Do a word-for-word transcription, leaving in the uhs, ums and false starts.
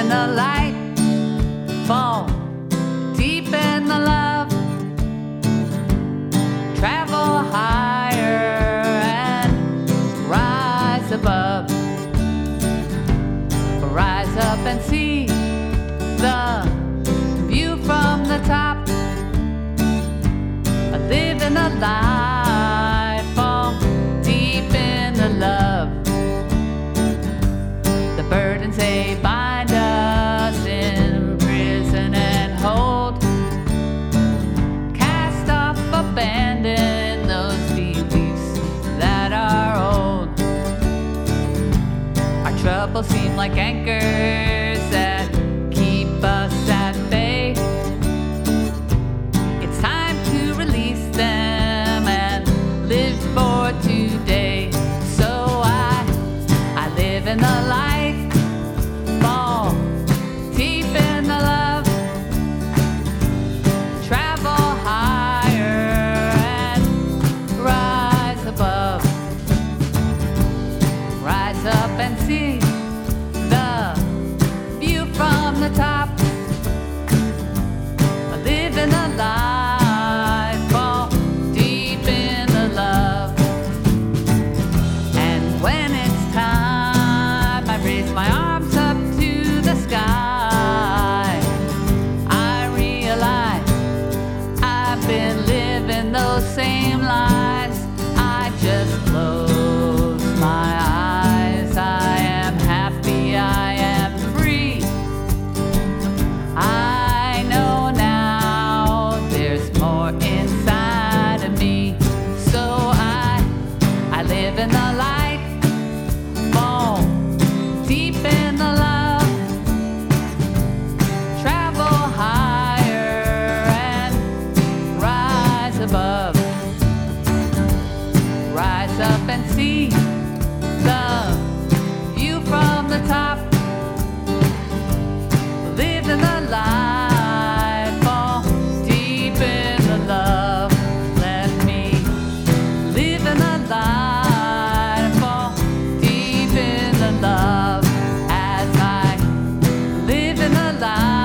the light, fall deep in the love, travel higher and rise above, rise up and see the view from the top, live in the light, fall deep in the love. The burdens they bind us in prison and hold, cast off, abandon those beliefs that are old. Our troubles seem like anchors that keep us at bay. It's time to release them and live for today. So I, I live in the light, fall deep in the love, travel higher and rise above, rise up and see the view from the top, live in the light, fall deep in the love. And when it's time, I raise my arms up to the sky. I realize I've been living those same lies. I just close my eyes. I am happy, I am free. I know now there's more inside of me. So I, I live in the light, fall deep in the love, travel higher and rise above, rise up and see the view from the top, live in the light, fall deep in the love. Let me live in the light, fall deep in the love, as I live in the light.